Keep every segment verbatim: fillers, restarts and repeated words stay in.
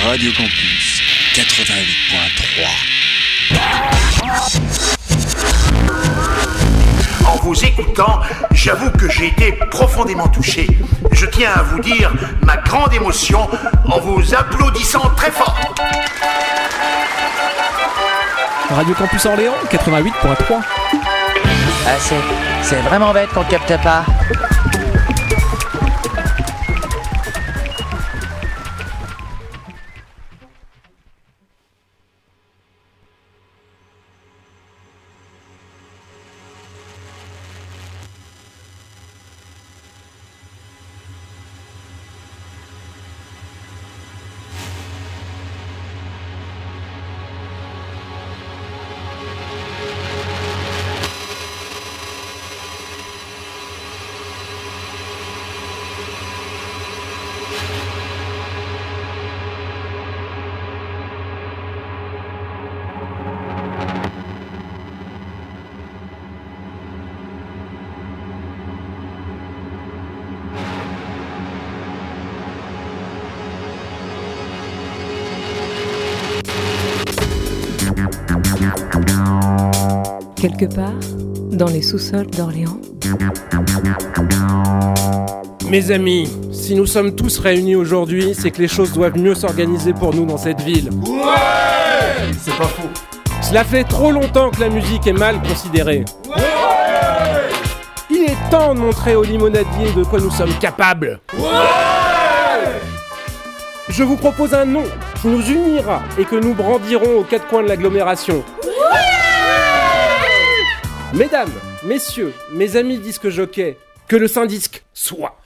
Radio Campus quatre-vingt-huit point trois. En vous écoutant, j'avoue que j'ai été profondément touché. Je tiens à vous dire ma grande émotion en vous applaudissant très fort. Radio Campus Orléans quatre-vingt-huit point trois. Ah, c'est, c'est vraiment bête qu'on capte pas. Quelque part, dans les sous-sols d'Orléans. Mes amis, si nous sommes tous réunis aujourd'hui, c'est que les choses doivent mieux s'organiser pour nous dans cette ville. Ouais! C'est pas faux. Cela fait trop longtemps que la musique est mal considérée. Ouais! Il est temps de montrer aux limonadiers de quoi nous sommes capables. Ouais! Je vous propose un nom qui nous unira et que nous brandirons aux quatre coins de l'agglomération. Mesdames, messieurs, mes amis disques jockeys, que le Saint-Disque soit.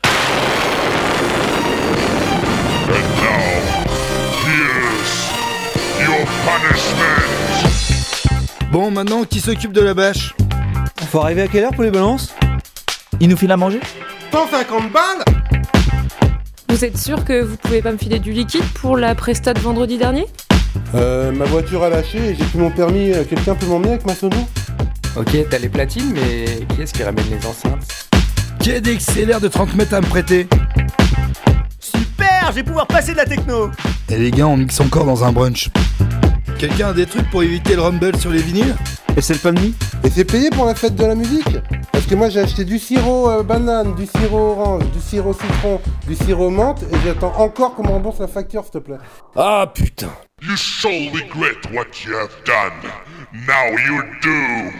And now, here's your punishment. Bon, maintenant, qui s'occupe de la bâche? Faut arriver à quelle heure pour les balances? Il nous file à manger? cent cinquante balles? Vous êtes sûr que vous pouvez pas me filer du liquide pour la presta de vendredi dernier? Euh, ma voiture a lâché et j'ai plus mon permis. Quelqu'un peut m'emmener avec ma sono? Ok, t'as les platines, mais qui est-ce qui ramène les enceintes? Qui a des X L R de trente mètres à me prêter? Super, je vais pouvoir passer de la techno. Et les gars, on mixe encore dans un brunch. Quelqu'un a des trucs pour éviter le rumble sur les vinyles? Et c'est le pain de mie? Et c'est payé pour la fête de la musique? Parce que moi j'ai acheté du sirop euh, banane, du sirop orange, du sirop citron, du sirop menthe et j'attends encore qu'on me rembourse la facture s'il te plaît. Ah putain. You so regret what you have done. Now you do.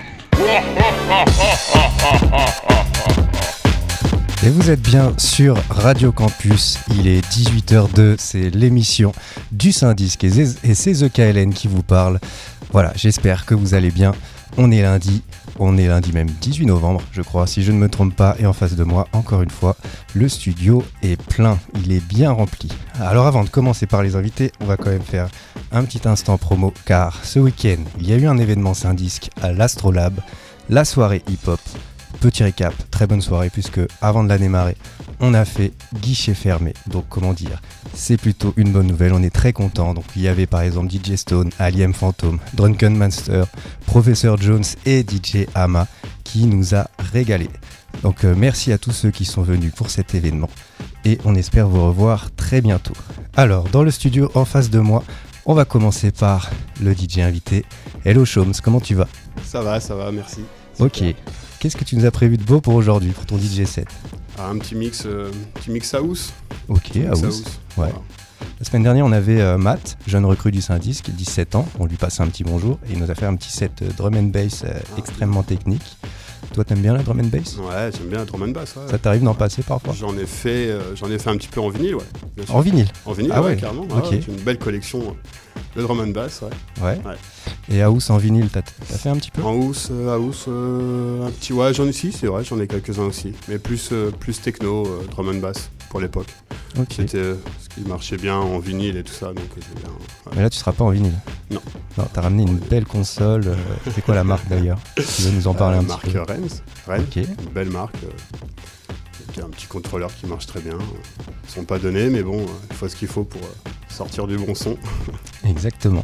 Et vous êtes bien sur Radio Campus, il est dix-huit heures deux, c'est l'émission du Saint-Disque et c'est The K L N qui vous parle. Voilà, j'espère que vous allez bien. On est lundi, on est lundi même dix-huit novembre, je crois, si je ne me trompe pas. Et en face de moi, encore une fois, le studio est plein, il est bien rempli. Alors avant de commencer par les invités, on va quand même faire un petit instant promo, car ce week-end, il y a eu un événement Saint-Disque à l'Astrolabe, la soirée hip-hop. Petit récap, très bonne soirée, puisque avant de la démarrer, on a fait guichet fermé. Donc comment dire, c'est plutôt une bonne nouvelle, on est très content. Donc il y avait par exemple D J Stone, Aliem Phantom, Drunken Master, Professor Jones et D J Ama qui nous a régalé. Donc euh, merci à tous ceux qui sont venus pour cet événement et on espère vous revoir très bientôt. Alors dans le studio en face de moi, on va commencer par le D J invité. Hello Shoms, comment tu vas? Ça va, ça va, merci. Ok. Super. Qu'est-ce que tu nous as prévu de beau pour aujourd'hui, pour ton D J set? Ah, un petit mix, euh, petit mix house. Ok, house. house. Ouais. Voilà. La semaine dernière, on avait euh, Matt, jeune recrue du Saint-Disque, dix-sept ans. On lui passait un petit bonjour et il nous a fait un petit set euh, drum and bass euh, ah, extrêmement oui. technique. Toi, t'aimes bien la drum and bass? Ouais, j'aime bien la drum and bass. Ouais. Ça t'arrive d'en passer parfois? J'en ai fait, euh, j'en ai fait un petit peu en vinyle, ouais. En vinyle? En vinyle, ah ouais, ouais, carrément. Ok. Ouais, j'ai une belle collection de drum and bass, ouais. Ouais. ouais. Et house en vinyle, t'as, t'as fait un petit peu? En house, euh, house, euh, un petit, ouais, j'en ai aussi, c'est vrai, j'en ai quelques-uns aussi, mais plus, euh, plus techno, euh, drum and bass pour l'époque. Ok. C'était euh, ce qui marchait bien en vinyle et tout ça, donc c'est bien. Ouais. Mais là, tu seras pas en vinyle? Non. Non, t'as ramené une belle console. Euh, c'est quoi la marque d'ailleurs? Tu veux nous en parler euh, un marque petit peu? Marque Renz. Renz. Ok. Une belle marque. Euh, qui a un petit contrôleur qui marche très bien. Ils sont pas donnés, mais bon, il faut ce qu'il faut pour euh, sortir du bon son. Exactement.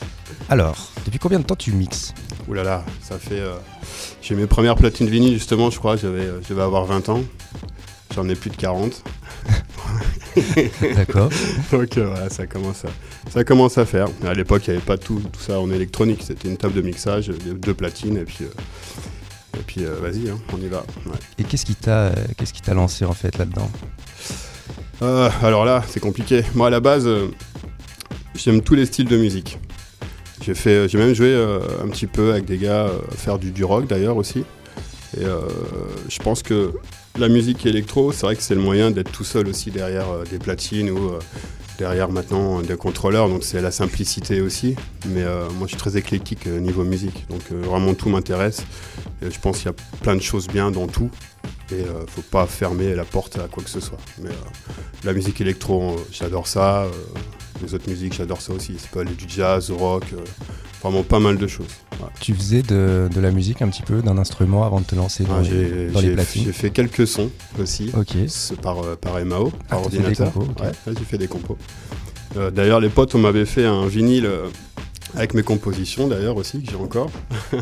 Alors, depuis combien de temps tu mixes? Ouh là là, ça fait... Euh, j'ai mes premières platines vinyle justement, je crois, j'avais, euh, je devais avoir vingt ans. J'en ai plus de quarante. D'accord. Donc euh, voilà, ça commence, à, ça commence à faire. À l'époque, il n'y avait pas tout, tout ça en électronique. C'était une table de mixage, deux platines, et puis, euh, et puis euh, vas-y, hein, on y va. Ouais. Et qu'est-ce qui t'a, euh, qu'est-ce qui t'a lancé en fait là-dedans ? euh, Alors là, c'est compliqué. Moi, à la base, euh, j'aime tous les styles de musique. J'ai, fait, j'ai même joué euh, un petit peu avec des gars, euh, faire du, du rock d'ailleurs aussi. Et euh, je pense que la musique électro, c'est vrai que c'est le moyen d'être tout seul aussi derrière euh, des platines ou euh, derrière maintenant des contrôleurs, donc c'est la simplicité aussi. Mais euh, moi je suis très éclectique euh, niveau musique, donc euh, vraiment tout m'intéresse. Et je pense qu'il y a plein de choses bien dans tout et euh, faut pas fermer la porte à quoi que ce soit. Mais euh, la musique électro, euh, j'adore ça. Euh, les autres musiques, j'adore ça aussi. C'est pas du jazz, rock, euh, vraiment pas mal de choses. Ouais. Tu faisais de, de la musique un petit peu, d'un instrument avant de te lancer dans, ah, les, j'ai, dans j'ai les platines. J'ai fait quelques sons aussi, okay. par, par M A O, ah, par ordinateur. Des compos, okay. Ouais, j'ai fait des compos. Euh, d'ailleurs, les potes, on m'avait fait un vinyle euh, avec mes compositions, d'ailleurs aussi, que j'ai encore.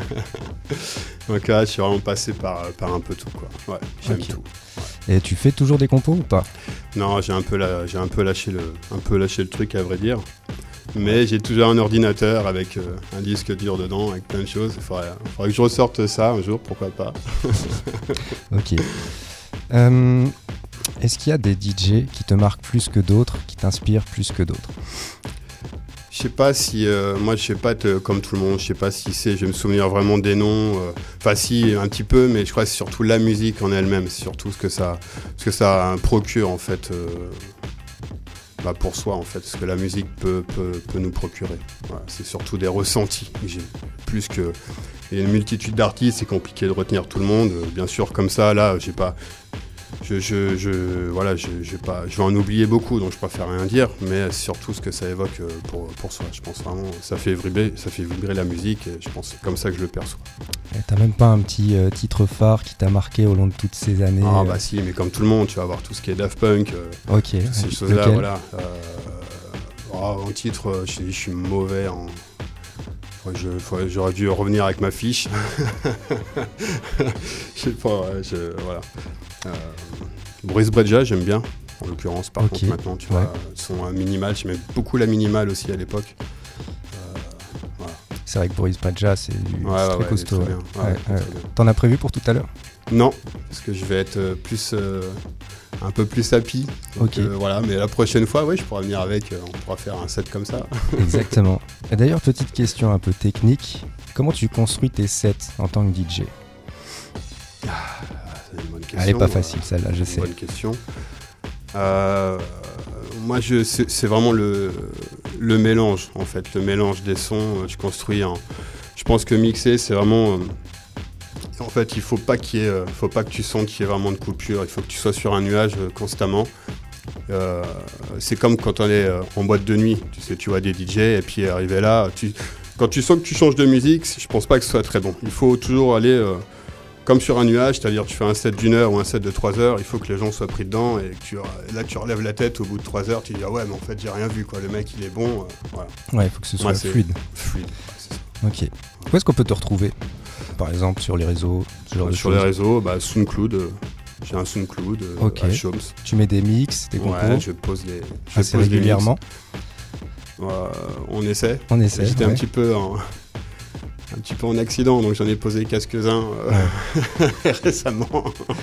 Donc là, je suis vraiment passé par, par un peu tout, quoi. Ouais, j'aime okay. tout. Ouais. Et tu fais toujours des compos ou pas ? Non, j'ai un peu, la, j'ai un peu lâché le, un peu lâché le truc, à vrai dire. Mais j'ai toujours un ordinateur avec euh, un disque dur dedans, avec plein de choses. Il faudrait, faudrait que je ressorte ça un jour, pourquoi pas. Ok. Euh, est-ce qu'il y a des D J qui te marquent plus que d'autres, qui t'inspirent plus que d'autres ? Je sais pas si... Euh, moi, je sais pas être comme tout le monde. Je sais pas si c'est... Je vais me souvenir vraiment des noms. Enfin, euh, si, un petit peu, mais je crois que c'est surtout la musique en elle-même. C'est surtout ce que ça, ce que ça procure, en fait... Euh, Bah pour soi en fait, ce que la musique peut, peut, peut nous procurer. Voilà, c'est surtout des ressentis que j'ai. Plus que. Il y a une multitude d'artistes, c'est compliqué de retenir tout le monde. Bien sûr, comme ça, là, j'ai pas. Je, je, je, voilà, je, j'ai pas, je vais en oublier beaucoup, donc je préfère rien dire, mais c'est surtout ce que ça évoque pour, pour soi. Je pense vraiment, ça fait vibrer, ça fait vibrer la musique, et je pense que c'est comme ça que je le perçois. Et t'as même pas un petit euh, titre phare qui t'a marqué au long de toutes ces années ? Ah euh... bah si, mais comme tout le monde, tu vas avoir tout ce qui est Daft Punk, euh, ok. toutes ces choses-là, Lequel voilà. Euh, oh, en titre, je, je suis mauvais en... Je, faudrait, j'aurais dû revenir avec ma fiche. Je sais pas, ouais, je, voilà. Euh, Boris Brejcha, j'aime bien, en l'occurrence. Par okay. contre, maintenant, tu vois, ouais. son euh, minimal, j'aimais beaucoup la minimale aussi à l'époque. Euh, voilà. C'est vrai que Boris Brejcha, c'est, du, ouais, c'est ouais, très ouais, costaud. Très ouais. bien. Ouais, ouais, ouais. T'en as prévu pour tout à l'heure ? Non, parce que je vais être plus... Euh, un peu plus happy. Donc, okay. euh, voilà, mais la prochaine fois, oui, je pourrai venir avec, euh, on pourra faire un set comme ça. Exactement. Et d'ailleurs, petite question un peu technique, comment tu construis tes sets en tant que D J ? Ah, c'est une bonne question. Elle est pas facile celle-là, je une sais. Bonne question. Euh, moi, je, c'est, c'est vraiment le, le mélange, en fait, le mélange des sons. Je construis un... Je pense que mixer, c'est vraiment... Euh, En fait, il faut pas qu'il y ait, euh, faut pas que tu sentes qu'il y ait vraiment de coupure. Il faut que tu sois sur un nuage euh, constamment. Euh, c'est comme quand on est euh, en boîte de nuit. Tu sais, tu vois des D J et puis arrivé là, tu, quand tu sens que tu changes de musique, je pense pas que ce soit très bon. Il faut toujours aller euh, comme sur un nuage, c'est-à-dire tu fais un set d'une heure ou un set de trois heures. Il faut que les gens soient pris dedans et que tu, là tu relèves la tête au bout de trois heures. Tu dis ah ouais, mais en fait j'ai rien vu quoi. Le mec il est bon. Euh, voilà. Ouais, il faut que ce soit ouais, fluide. Fluide. Ouais, c'est ça. Ok. Où est-ce qu'on peut te retrouver ? Par exemple sur les réseaux, ce genre euh, de sur choses. les réseaux, bah, SoundCloud, euh, j'ai un SoundCloud euh, okay. à Choms. Tu mets des mix, des compos. Ouais, je pose les. Je assez pose régulièrement. Euh, on essaie. On essaie. J'étais ouais. un petit peu en, un petit peu en accident, donc j'en ai posé quelques-uns euh, ouais. récemment.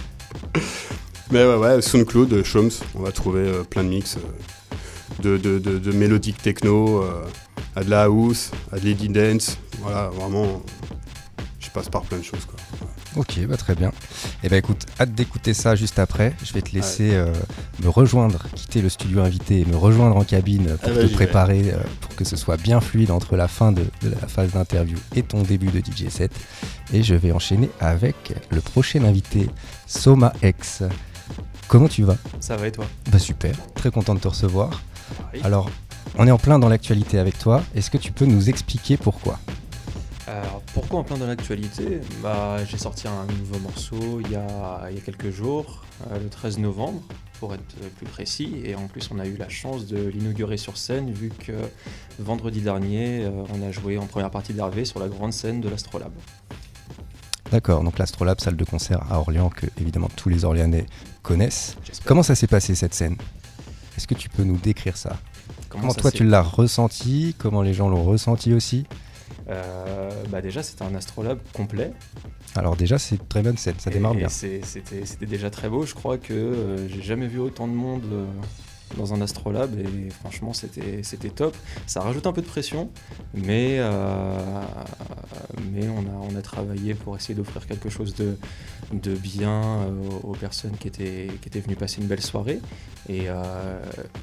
Mais ouais, ouais, SoundCloud, Choms, on va trouver euh, plein de mix euh, de, de, de, de mélodiques techno, euh, à de la house, à de l'indie dance. Voilà, vraiment. Je passe par plein de choses quoi. Ok, bah très bien. Et eh bah écoute, hâte d'écouter ça juste après. Je vais te laisser ouais. euh, me rejoindre, quitter le studio invité et me rejoindre en cabine pour ah te bah, préparer, euh, pour que ce soit bien fluide entre la fin de, de la phase d'interview et ton début de D J set. Et je vais enchaîner avec le prochain invité, Soma X. Comment tu vas ? Ça va et toi ? Bah super, très content de te recevoir. Oui. Alors, on est en plein dans l'actualité avec toi. Est-ce que tu peux nous expliquer pourquoi ? Alors, pourquoi en plein dans l'actualité ? Bah, j'ai sorti un nouveau morceau il y a, il y a quelques jours, euh, le treize novembre, pour être plus précis. Et en plus, on a eu la chance de l'inaugurer sur scène, vu que vendredi dernier, euh, on a joué en première partie d'Hervé sur la grande scène de l'Astrolabe. D'accord, donc l'Astrolabe, salle de concert à Orléans, que évidemment tous les Orléanais connaissent. J'espère. Comment ça s'est passé cette scène ? Est-ce que tu peux nous décrire ça? Comment, Comment ça toi s'est- tu l'as ressenti? Comment les gens l'ont ressenti aussi? Euh, bah déjà, c'était un astrolabe complet. Alors déjà, c'est une très bonne scène, ça Et- démarre et bien. c'est- C'était c'était déjà très beau. Je crois que euh, j'ai jamais vu autant de monde euh, dans un astrolabe et franchement, c'était c'était top. Ça rajoute un peu de pression, mais, euh, mais on, a, on a travaillé pour essayer d'offrir quelque chose de, de bien euh, aux personnes qui étaient, qui étaient venues passer une belle soirée. Et euh,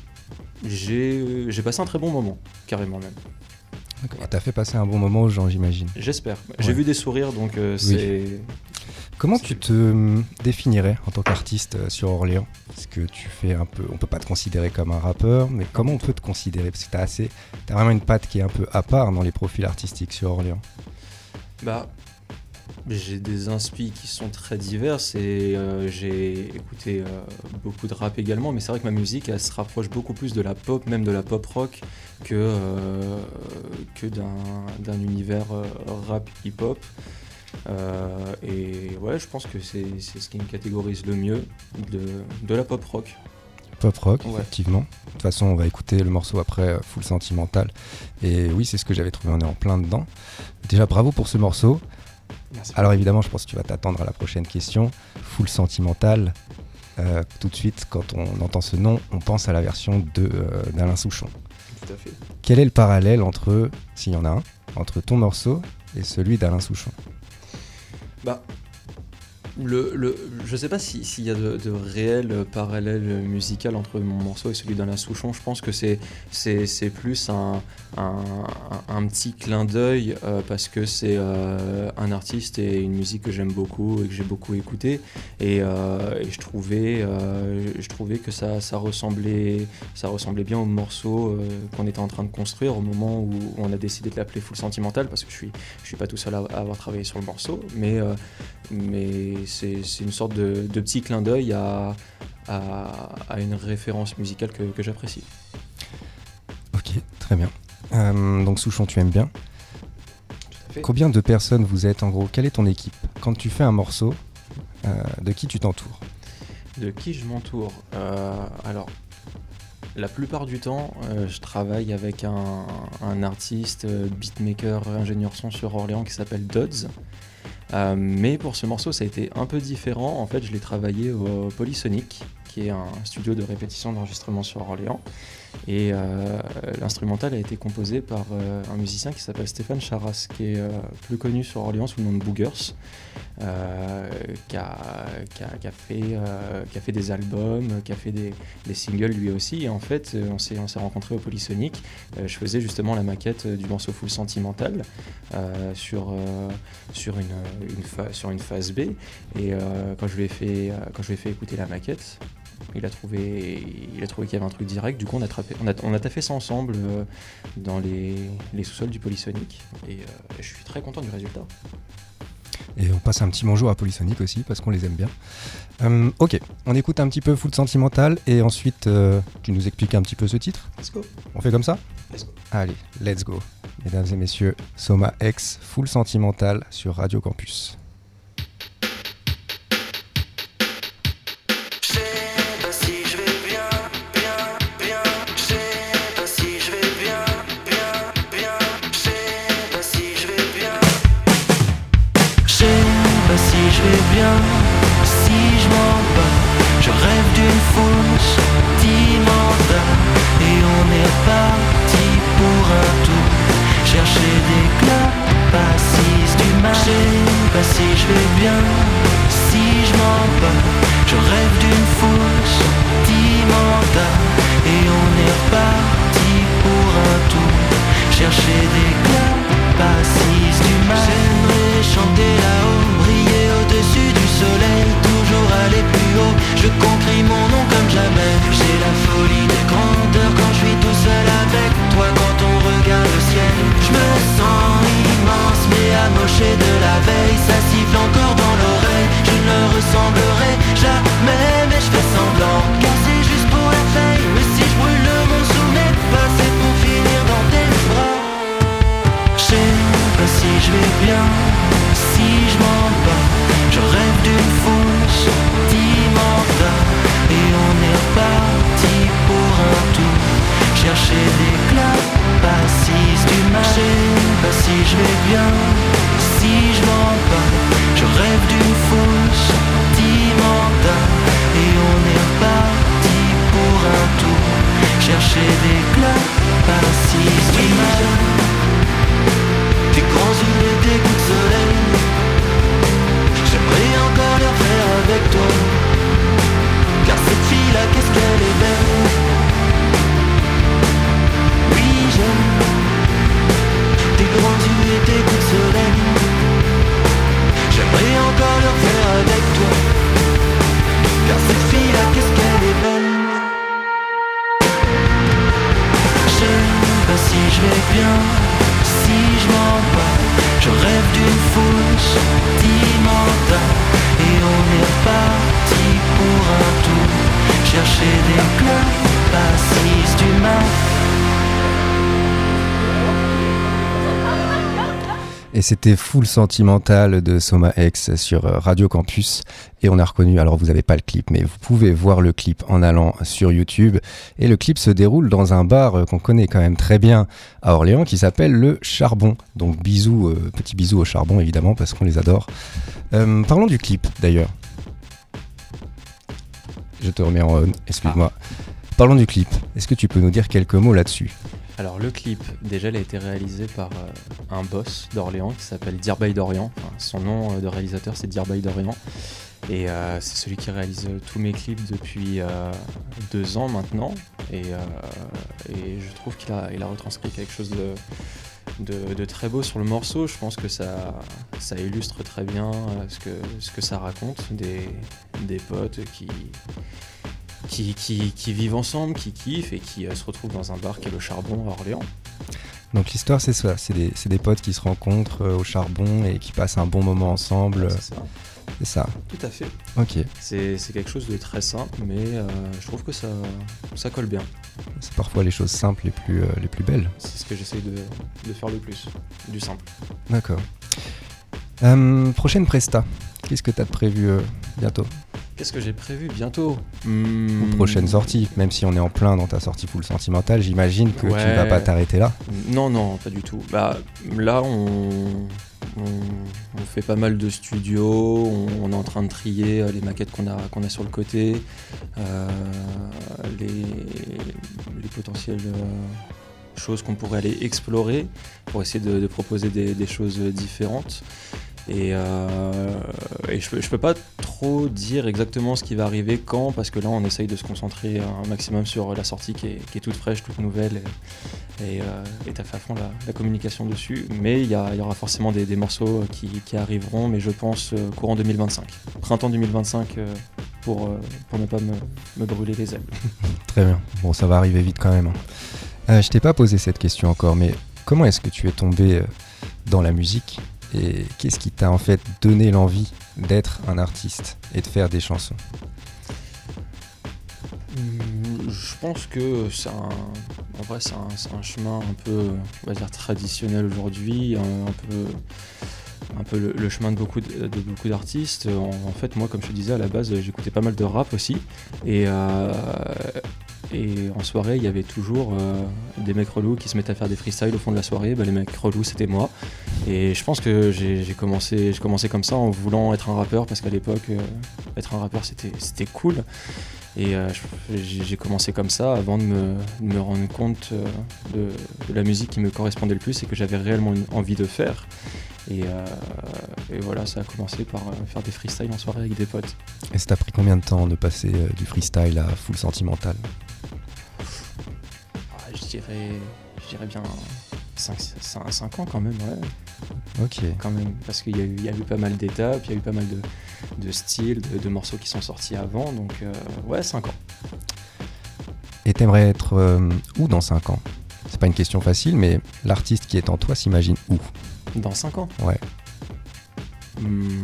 j'ai j'ai passé un très bon moment, carrément même. D'accord. T'as fait passer un bon moment aux gens, j'imagine. J'espère. J'ai Ouais. vu des sourires, donc euh, Oui. c'est... Comment tu te hum, définirais en tant qu'artiste euh, sur Orléans? Parce que tu fais un peu, on peut pas te considérer comme un rappeur, mais comment on peut te considérer? Parce que t'as assez, t'as vraiment une patte qui est un peu à part dans les profils artistiques sur Orléans. Bah, j'ai des inspi qui sont très diverses et euh, j'ai écouté euh, beaucoup de rap également, mais c'est vrai que ma musique, elle se rapproche beaucoup plus de la pop, même de la pop rock, que, euh, que d'un, d'un univers euh, rap hip-hop. Euh, et ouais, je pense que c'est, c'est ce qui me catégorise le mieux, de, de la pop rock. Pop rock, Ouais. effectivement. De toute façon, on va écouter le morceau après, euh, Full Sentimental. Et oui, c'est ce que j'avais trouvé, on est en plein dedans. Déjà, bravo pour ce morceau. Merci. Alors évidemment, je pense que tu vas t'attendre à la prochaine question. Full Sentimental. Euh, tout de suite, quand on entend ce nom, on pense à la version de, euh, d'Alain Souchon. Tout à fait. Quel est le parallèle entre, s'il y en a un, entre ton morceau et celui d'Alain Souchon? Bah, le, le, je sais pas si- s'il y a de, de réels parallèles musicaux entre mon morceau et celui d'Alain Souchon. Je pense que c'est, c'est, c'est plus un, un, un- un petit clin d'œil euh, parce que c'est euh, un artiste et une musique que j'aime beaucoup et que j'ai beaucoup écouté. Et, euh, et je, trouvais, euh, je trouvais que ça, ça, ressemblait, ça ressemblait bien au morceau euh, qu'on était en train de construire au moment où on a décidé de l'appeler Full Sentimental, parce que je suis, je suis pas tout seul à, à avoir travaillé sur le morceau, mais, euh, mais c'est, c'est une sorte de, de petit clin d'œil à, à, à une référence musicale que, que j'apprécie. Ok, très bien. Euh, donc Souchon, tu aimes bien. à fait. Combien de personnes vous êtes en gros? Quelle est ton équipe? Quand tu fais un morceau, euh, de qui tu t'entoures? De qui je m'entoure? Euh, Alors, la plupart du temps, euh, je travaille avec un, un artiste, euh, beatmaker, ingénieur son sur Orléans qui s'appelle Dodds. Euh, mais pour ce morceau, ça a été un peu différent. En fait, je l'ai travaillé au Polysonic, qui est un studio de répétition d'enregistrement sur Orléans. Et euh, l'instrumental a été composé par euh, un musicien qui s'appelle Stéphane Charras, qui est euh, plus connu sur Orléans sous le nom de Boogers, euh, qui, a, qui, a, qui, a fait, euh, qui a fait des albums, qui a fait des, des singles lui aussi. Et en fait, on s'est, on s'est rencontrés au Polysonic. Euh, je faisais justement la maquette du morceau Full Sentimental euh, sur, euh, sur, une, une fa- sur une phase B. Et euh, quand je lui ai fait, euh, quand je lui ai fait écouter la maquette, il a trouvé, il a trouvé qu'il y avait un truc direct. Du coup, on a, trappé, on a, on a taffé ça ensemble euh, dans les, les sous-sols du Polysonic. Et, euh, et je suis très content du résultat. Et on passe un petit bonjour à Polysonic aussi, parce qu'on les aime bien. Euh, ok, on écoute un petit peu Full Sentimental, et ensuite, euh, tu nous expliques un petit peu ce titre? Let's go. On fait comme ça? Let's go. Allez, let's go. Mesdames et messieurs, Soma X, Full Sentimental sur Radio Campus. Je vais bien, si je m'en bats, je rêve d'une foule sentimentale. Et on est parti pour un tour, chercher des clubs assises du mal. Je sais pas si je vais bien, si je m'en bats, je rêve d'une foule sentimentale. Et on est parti pour un tour, chercher des clubs assises du mal. J'aimerais chanter là-haut, briller au-dessus du soleil, toujours aller plus haut. Je concrie mon nom comme jamais. J'ai la folie des grandeurs quand je suis tout seul avec toi. Quand on regarde le ciel, je me sens immense mais amoché de la veille. Ça siffle encore dans l'oreille, je ne ressemblerai jamais, mais je fais semblant, car c'est juste pour la veille. Mais si je brûle le monde sous mes pas, c'est pour finir dans tes bras. Je sais pas si je vais bien, si je m'en bats, je rêve d'une foule sentimentale. Et on est parti pour un vais bien si je m'en bats. Je rêve d'une foule sentimentale et on est parti pour un tour, chercher des clubs assises du mat. Et c'était Full Sentimental de Soma X sur Radio Campus. Et on a reconnu, alors vous n'avez pas le clip, mais vous pouvez voir le clip en allant sur YouTube. Et le clip se déroule dans un bar qu'on connaît quand même très bien à Orléans qui s'appelle le Charbon. Donc bisous, euh, petit bisou au Charbon évidemment parce qu'on les adore. Euh, parlons du clip d'ailleurs. Je te remets en on, excuse-moi. Ah. Parlons du clip. Est-ce que tu peux nous dire quelques mots là-dessus ? Alors le clip, déjà il a été réalisé par euh, un boss d'Orléans qui s'appelle Dirbay Dorian. Enfin, son nom de réalisateur c'est Dirbay Dorian. Et euh, c'est celui qui réalise tous mes clips depuis euh, deux ans maintenant. Et, euh, et je trouve qu'il a, il a retranscrit quelque chose de, de, de très beau sur le morceau. Je pense que ça, ça illustre très bien ce que, ce que ça raconte, des, des potes qui... Qui, qui, qui vivent ensemble, qui kiffent et qui euh, se retrouvent dans un bar qui est le Charbon à Orléans. Donc l'histoire c'est ça, c'est des, c'est des potes qui se rencontrent euh, au Charbon et qui passent un bon moment ensemble. Ouais, c'est ça. C'est ça. Tout à fait. Ok. C'est, c'est quelque chose de très simple, mais euh, je trouve que ça, ça colle bien. C'est parfois les choses simples les plus, euh, les plus belles. C'est ce que j'essaye de, de faire le plus, du simple. D'accord. Euh, prochaine presta, qu'est-ce que tu as prévu euh, bientôt ? Qu'est-ce que j'ai prévu bientôt ? Mmh. Ou prochaine sortie, même si on est en plein dans ta sortie Full Sentimental, j'imagine que ouais. tu vas pas t'arrêter là. Non, non, pas du tout. Bah, là, on, on, on fait pas mal de studios, on, on est en train de trier les maquettes qu'on a, qu'on a sur le côté, euh, les, les potentielles euh, choses qu'on pourrait aller explorer pour essayer de, de proposer des, des choses différentes. Et, euh, et je, je peux pas trop dire exactement ce qui va arriver quand, parce que là on essaye de se concentrer un maximum sur la sortie qui est, qui est toute fraîche, toute nouvelle, et, et, euh, et t'as fait à fond la, la communication dessus. Mais il y, y aura forcément des, des morceaux qui, qui arriveront, mais je pense euh, courant deux mille vingt-cinq, printemps deux mille vingt-cinq, euh, pour, euh, pour ne pas me, me brûler les ailes. Très bien, bon ça va arriver vite quand même. Hein. Euh, je t'ai pas posé cette question encore, mais comment est-ce que tu es tombé euh, dans la musique ? Et qu'est-ce qui t'a en fait donné l'envie d'être un artiste et de faire des chansons ? Je pense que c'est un, en vrai c'est un, c'est un chemin un peu, on va dire, traditionnel aujourd'hui, un, un peu, un peu le, le chemin de beaucoup, de, de beaucoup d'artistes. En, en fait, moi, comme je te disais à la base, j'écoutais pas mal de rap aussi, et euh, Et en soirée, il y avait toujours euh, des mecs relous qui se mettaient à faire des freestyles au fond de la soirée. Bah, les mecs relous, c'était moi. Et je pense que j'ai, j'ai, commencé, j'ai commencé comme ça en voulant être un rappeur, parce qu'à l'époque, euh, être un rappeur, c'était, c'était cool. Et euh, j'ai, j'ai commencé comme ça avant de me, de me rendre compte euh, de, de la musique qui me correspondait le plus et que j'avais réellement envie de faire. Et, euh, et voilà, ça a commencé par euh, faire des freestyles en soirée avec des potes. Et ça t'a pris combien de temps de passer euh, du freestyle à Full Sentimental ? ah, Je dirais, je dirais bien cinq ans quand même, ouais. Ok. Quand même, parce qu'il y a eu, il y a eu pas mal d'étapes, il y a eu pas mal de, de styles, de, de morceaux qui sont sortis avant, donc euh, ouais, cinq ans. Et t'aimerais être euh, où dans cinq ans ? C'est pas une question facile, mais l'artiste qui est en toi s'imagine où ? Dans cinq ans ? Ouais. Hmm.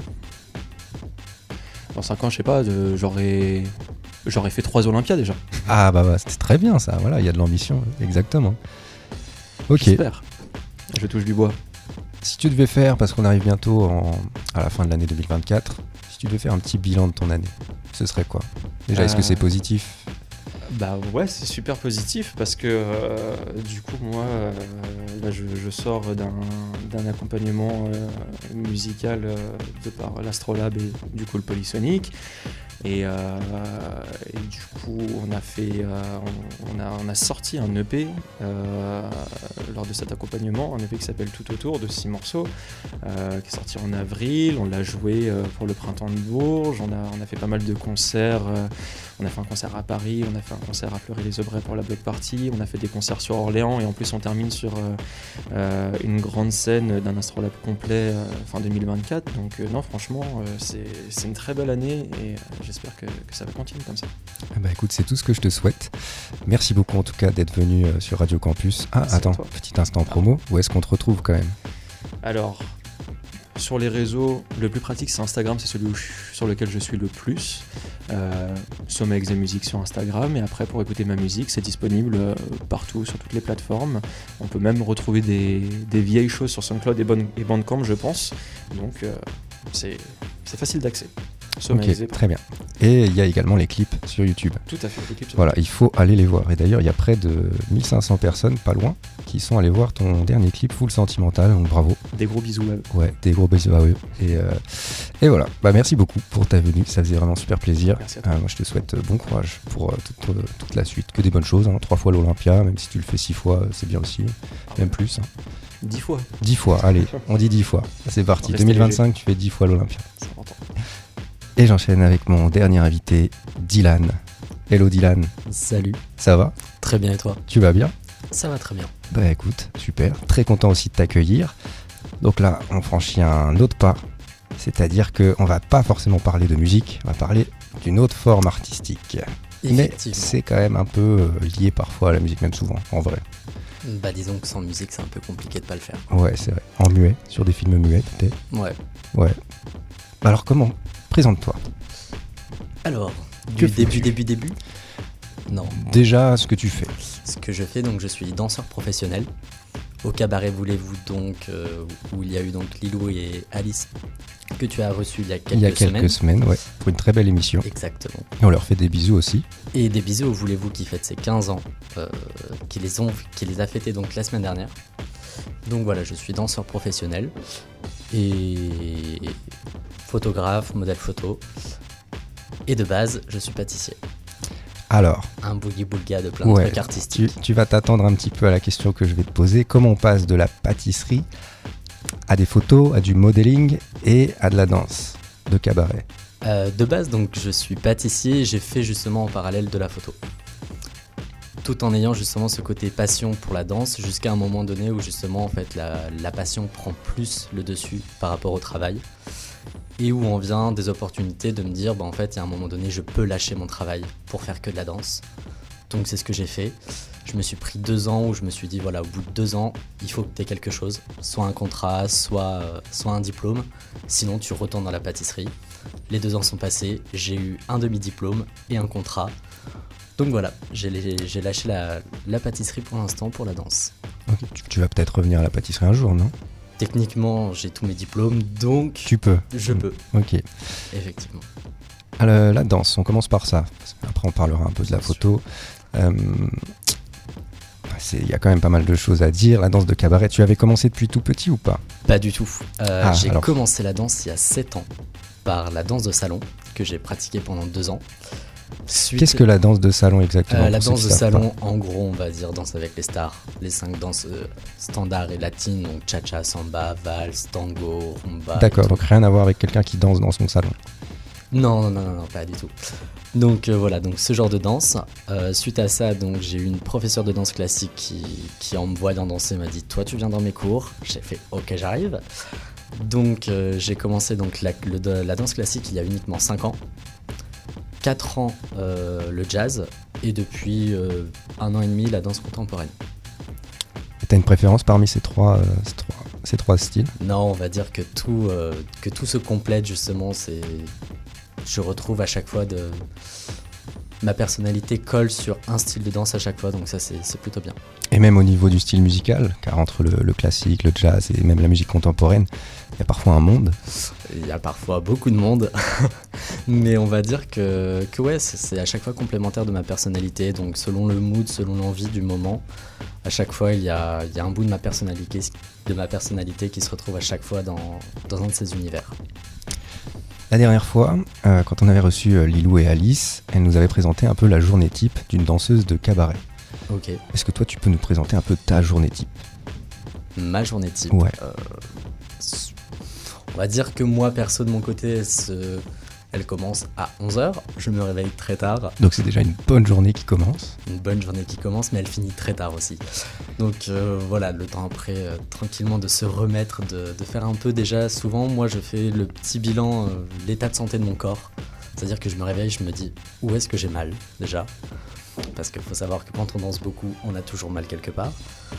Dans cinq ans, je sais pas, de, j'aurais... j'aurais fait trois Olympiades déjà. Ah bah, bah c'est très bien ça, voilà, il y a de l'ambition, exactement. Ok. J'espère. Je touche du bois. Si tu devais faire, parce qu'on arrive bientôt en, à la fin de l'année deux mille vingt-quatre, si tu devais faire un petit bilan de ton année, ce serait quoi ? Déjà, euh... est-ce que c'est positif ? Bah ouais, c'est super positif parce que euh, du coup moi euh, là, je, je sors d'un, d'un accompagnement euh, musical euh, de par l'Astrolabe et du coup le Polysonic. Et, euh, et du coup, on a fait, euh, on, on, a, on a sorti un E P euh, lors de cet accompagnement, un E P qui s'appelle Tout Autour, de six morceaux, euh, qui est sorti en avril. On l'a joué euh, pour le printemps de Bourges. On a, on a fait pas mal de concerts. Euh, on a fait un concert à Paris, on a fait un concert à Fleury-les-Aubrais pour la Block Party. On a fait des concerts sur Orléans et en plus on termine sur euh, euh, une grande scène d'un Astrolabe complet euh, fin deux mille vingt-quatre. Donc euh, non, franchement, euh, c'est, c'est une très belle année et j'espère que, que ça va continuer comme ça. Ah bah écoute, c'est tout ce que je te souhaite. Merci beaucoup en tout cas d'être venu euh, sur Radio Campus. Ah, Merci attends, petit instant promo. Où est-ce qu'on te retrouve quand même? Alors, sur les réseaux, le plus pratique c'est Instagram, c'est celui où je, sur lequel je suis le plus. Euh, Somex et musique sur Instagram, et après pour écouter ma musique c'est disponible euh, partout sur toutes les plateformes. On peut même retrouver des, des vieilles choses sur SoundCloud et, bon, et Bandcamp je pense, donc euh, c'est, c'est facile d'accès. Ok, très bien. Et il y a également les clips sur YouTube. Tout à fait, les clips sur Voilà, YouTube. il faut aller les voir. Et d'ailleurs, il y a près de mille cinq cents personnes, pas loin, qui sont allées voir ton dernier clip Full Sentimental, donc bravo. Des gros bisous à eux. Ouais, des gros bisous à eux. Et, euh, et voilà, bah, merci beaucoup pour ta venue, ça faisait vraiment super plaisir. Merci à toi. Euh, moi, je te souhaite euh, bon courage pour euh, toute, euh, toute la suite, que des bonnes choses. Hein. Trois fois l'Olympia, même si tu le fais six fois, euh, c'est bien aussi, Ah même ouais. plus. Hein. Dix fois. Dix fois, allez, on dit dix fois. C'est parti, Restez deux mille vingt-cinq, léger. tu fais dix fois l'Olympia. C'est important. Et j'enchaîne avec mon dernier invité, Dylan. Hello Dylan. Salut. Ça va? Très bien, et toi? Tu vas bien? Ça va très bien. Bah écoute, super. Très content aussi de t'accueillir. Donc là, on franchit un autre pas. C'est-à-dire qu'on va pas forcément parler de musique, on va parler d'une autre forme artistique. Mais c'est quand même un peu euh, lié parfois à la musique, même souvent, en vrai. Bah disons que sans musique c'est un peu compliqué de pas le faire. Ouais, c'est vrai. En muet, sur des films muets peut-être. Ouais. Ouais. Alors comment? Présente-toi. Alors, Que du début, fais-tu début, début Non. Déjà, ce que tu fais. Ce que je fais, donc je suis danseur professionnel. Au cabaret Voulez-vous donc, euh, où il y a eu donc Lilou et Alice, que tu as reçu il y a quelques Il y a quelques semaines. semaines, ouais, pour une très belle émission. Exactement. Et on leur fait des bisous aussi. Et des bisous au Voulez-vous qui fête ses quinze ans, euh, qui, les ont, qui les a fêtés donc la semaine dernière. Donc voilà, je suis danseur professionnel et photographe, modèle photo. Et de base, je suis pâtissier. Alors, un boogie-boulga de plein de ouais, trucs artistiques. Tu, tu vas t'attendre un petit peu à la question que je vais te poser. Comment on passe de la pâtisserie à des photos, à du modeling et à de la danse de cabaret? euh, De base, donc, je suis pâtissier et j'ai fait justement en parallèle de la photo. Tout en ayant justement ce côté passion pour la danse, jusqu'à un moment donné où justement en fait la, la passion prend plus le dessus par rapport au travail. Et où en vient des opportunités de me dire, bah en fait, il y a un moment donné, je peux lâcher mon travail pour faire que de la danse. Donc c'est ce que j'ai fait. Je me suis pris deux ans où je me suis dit, voilà, au bout de deux ans, il faut que tu aies quelque chose. Soit un contrat, soit, euh, soit un diplôme. Sinon, tu retournes dans la pâtisserie. Les deux ans sont passés, j'ai eu un demi-diplôme et un contrat. Donc voilà, j'ai, j'ai lâché la, la pâtisserie pour l'instant pour la danse. Okay. Tu, tu vas peut-être revenir à la pâtisserie un jour, non? Techniquement, j'ai tous mes diplômes, donc... Tu peux. Je peux. Ok. Effectivement. Alors, la danse, on commence par ça. Après, on parlera un peu de la photo. Euh, il y a quand même pas mal de choses à dire. La danse de cabaret, tu avais commencé depuis tout petit ou pas? Pas du tout. Euh, ah, j'ai alors... commencé la danse il y a sept ans par la danse de salon que j'ai pratiquée pendant deux ans. Suite... Qu'est-ce que la danse de salon exactement? euh, La danse de salon, pas. En gros, on va dire danse avec les stars. Les cinq danses euh, standards et latines, donc cha-cha, samba, valse, tango, rumba. D'accord, donc rien à voir avec quelqu'un qui danse dans son salon. Non, non, non, non, non pas du tout. Donc euh, voilà, donc ce genre de danse. Euh, suite à ça, donc j'ai eu une professeure de danse classique qui, qui en me voyant danser, m'a dit « Toi, tu viens dans mes cours ?» J'ai fait « Ok, j'arrive ». Donc euh, j'ai commencé donc la, le, la danse classique il y a uniquement cinq ans. quatre ans euh, le jazz et depuis euh, un an et demi la danse contemporaine. Et t'as une préférence parmi ces trois, euh, ces trois, ces trois styles? Non, on va dire que tout, euh, que tout se complète justement. C'est... Je retrouve à chaque fois de... Ma personnalité colle sur un style de danse à chaque fois, donc ça c'est, c'est plutôt bien. Et même au niveau du style musical, car entre le, le classique, le jazz et même la musique contemporaine, il y a parfois un monde. Il y a parfois beaucoup de monde, mais on va dire que, que ouais, c'est, c'est à chaque fois complémentaire de ma personnalité, donc selon le mood, selon l'envie du moment, à chaque fois il y a, il y a un bout de ma personnalité, de ma personnalité qui se retrouve à chaque fois dans, dans un de ces univers. La dernière fois, euh, quand on avait reçu euh, Lilou et Alice, elles nous avaient présenté un peu la journée type d'une danseuse de cabaret. Ok. Est-ce que toi tu peux nous présenter un peu ta journée type? Ma journée type Ouais. Euh, on va dire que moi, perso, de mon côté, elle, se... elle commence à onze heures. Je me réveille très tard. Donc c'est déjà une bonne journée qui commence. Une bonne journée qui commence, mais elle finit très tard aussi. Donc euh, voilà, le temps après, euh, tranquillement, de se remettre, de, de faire un peu déjà. Souvent, moi, je fais le petit bilan, euh, l'état de santé de mon corps. C'est-à-dire que je me réveille, je me dis où est-ce que j'ai mal déjà, parce qu'il faut savoir que quand on danse beaucoup, on a toujours mal quelque part.